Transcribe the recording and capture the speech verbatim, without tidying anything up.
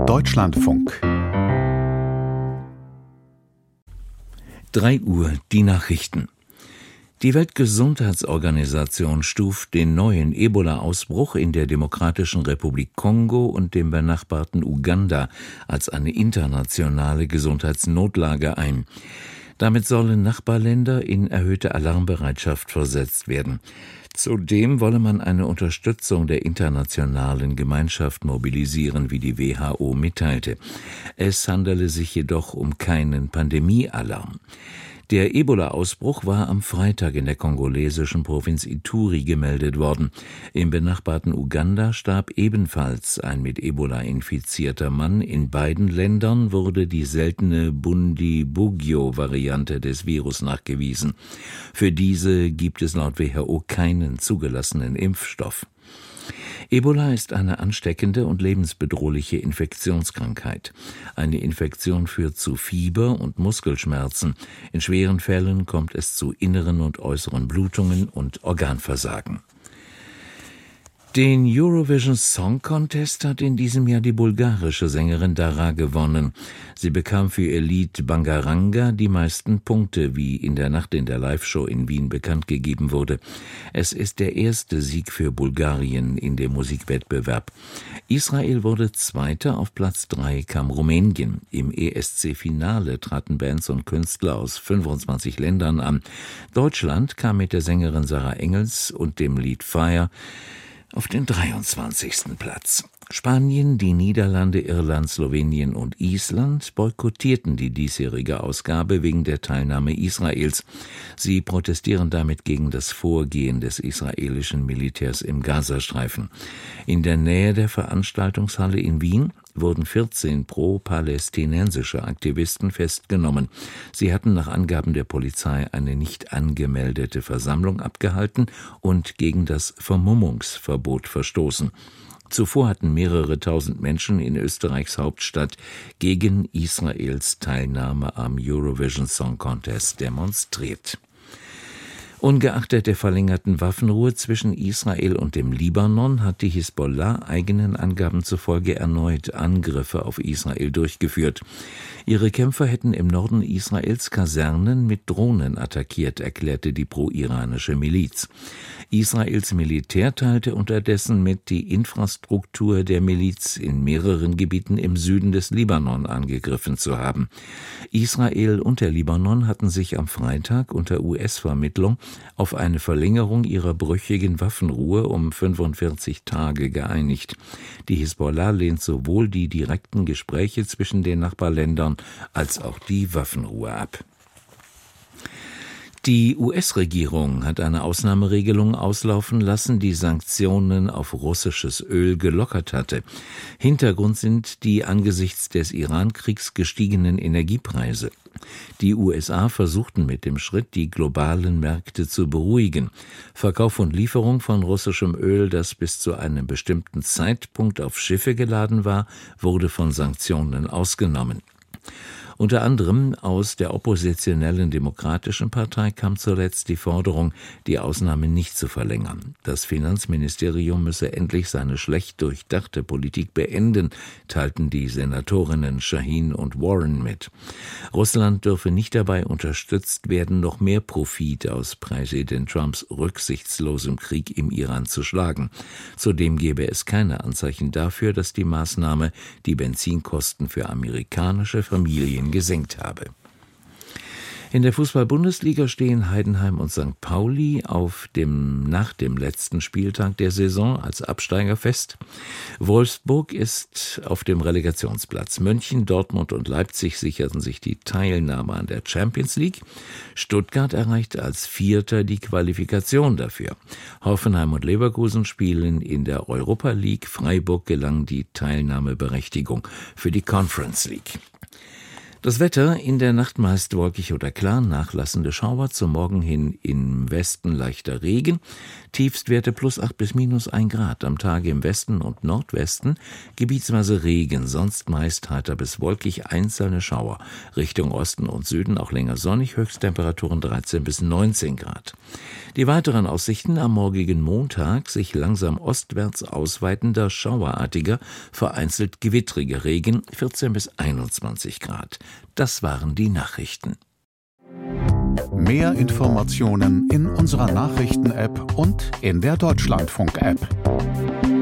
Deutschlandfunk. drei Uhr, die Nachrichten. Die Weltgesundheitsorganisation stuft den neuen Ebola-Ausbruch in der Demokratischen Republik Kongo und dem benachbarten Uganda als eine internationale Gesundheitsnotlage ein. Damit sollen Nachbarländer in erhöhte Alarmbereitschaft versetzt werden. Zudem wolle man eine Unterstützung der internationalen Gemeinschaft mobilisieren, wie die W H O mitteilte. Es handele sich jedoch um keinen Pandemiealarm. Der Ebola-Ausbruch war am Freitag in der kongolesischen Provinz Ituri gemeldet worden. Im benachbarten Uganda starb ebenfalls ein mit Ebola infizierter Mann. In beiden Ländern wurde die seltene Bundibugyo-Variante des Virus nachgewiesen. Für diese gibt es laut W H O keinen zugelassenen Impfstoff. Ebola ist eine ansteckende und lebensbedrohliche Infektionskrankheit. Eine Infektion führt zu Fieber und Muskelschmerzen. In schweren Fällen kommt es zu inneren und äußeren Blutungen und Organversagen. Den Eurovision Song Contest hat in diesem Jahr die bulgarische Sängerin Dara gewonnen. Sie bekam für ihr Lied Bangaranga die meisten Punkte, wie in der Nacht in der Live-Show in Wien bekannt gegeben wurde. Es ist der erste Sieg für Bulgarien in dem Musikwettbewerb. Israel wurde Zweiter, auf Platz drei kam Rumänien. Im E S C-Finale traten Bands und Künstler aus fünfundzwanzig Ländern an. Deutschland kam mit der Sängerin Sarah Engels und dem Lied Fire auf den dreiundzwanzigsten Platz. Spanien, die Niederlande, Irland, Slowenien und Island boykottierten die diesjährige Ausgabe wegen der Teilnahme Israels. Sie protestieren damit gegen das Vorgehen des israelischen Militärs im Gazastreifen. In der Nähe der Veranstaltungshalle in Wien wurden vierzehn pro-palästinensische Aktivisten festgenommen. Sie hatten nach Angaben der Polizei eine nicht angemeldete Versammlung abgehalten und gegen das Vermummungsverbot verstoßen. Zuvor hatten mehrere tausend Menschen in Österreichs Hauptstadt gegen Israels Teilnahme am Eurovision Song Contest demonstriert. Ungeachtet der verlängerten Waffenruhe zwischen Israel und dem Libanon hat die Hisbollah eigenen Angaben zufolge erneut Angriffe auf Israel durchgeführt. Ihre Kämpfer hätten im Norden Israels Kasernen mit Drohnen attackiert, erklärte die pro-iranische Miliz. Israels Militär teilte unterdessen mit, die Infrastruktur der Miliz in mehreren Gebieten im Süden des Libanon angegriffen zu haben. Israel und der Libanon hatten sich am Freitag unter U S-Vermittlung auf eine Verlängerung ihrer brüchigen Waffenruhe um fünfundvierzig Tage geeinigt. Die Hisbollah lehnt sowohl die direkten Gespräche zwischen den Nachbarländern als auch die Waffenruhe ab. Die U S-Regierung hat eine Ausnahmeregelung auslaufen lassen, die Sanktionen auf russisches Öl gelockert hatte. Hintergrund sind die angesichts des Iran-Kriegs gestiegenen Energiepreise. Die U S A versuchten mit dem Schritt, die globalen Märkte zu beruhigen. Verkauf und Lieferung von russischem Öl, das bis zu einem bestimmten Zeitpunkt auf Schiffe geladen war, wurde von Sanktionen ausgenommen. Unter anderem aus der oppositionellen Demokratischen Partei kam zuletzt die Forderung, die Ausnahme nicht zu verlängern. Das Finanzministerium müsse endlich seine schlecht durchdachte Politik beenden, teilten die Senatorinnen Shaheen und Warren mit. Russland dürfe nicht dabei unterstützt werden, noch mehr Profit aus Präsident Trumps rücksichtslosem Krieg im Iran zu schlagen. Zudem gebe es keine Anzeichen dafür, dass die Maßnahme die Benzinkosten für amerikanische Familien gesenkt habe. In der Fußball-Bundesliga stehen Heidenheim und Sankt Pauli auf dem, nach dem letzten Spieltag der Saison als Absteiger fest. Wolfsburg ist auf dem Relegationsplatz. München, Dortmund und Leipzig sicherten sich die Teilnahme an der Champions League. Stuttgart erreichte als Vierter die Qualifikation dafür. Hoffenheim und Leverkusen spielen in der Europa League. Freiburg gelang die Teilnahmeberechtigung für die Conference League. Das Wetter: in der Nacht meist wolkig oder klar, nachlassende Schauer, zum Morgen hin im Westen leichter Regen, Tiefstwerte plus acht bis minus ein Grad, am Tage im Westen und Nordwesten gebietsweise Regen, sonst meist heiter bis wolkig, einzelne Schauer, Richtung Osten und Süden auch länger sonnig, Höchsttemperaturen dreizehn bis neunzehn Grad. Die weiteren Aussichten: am morgigen Montag sich langsam ostwärts ausweitender, schauerartiger, vereinzelt gewittriger Regen, vierzehn bis einundzwanzig Grad. Das waren die Nachrichten. Mehr Informationen in unserer Nachrichten-App und in der Deutschlandfunk-App.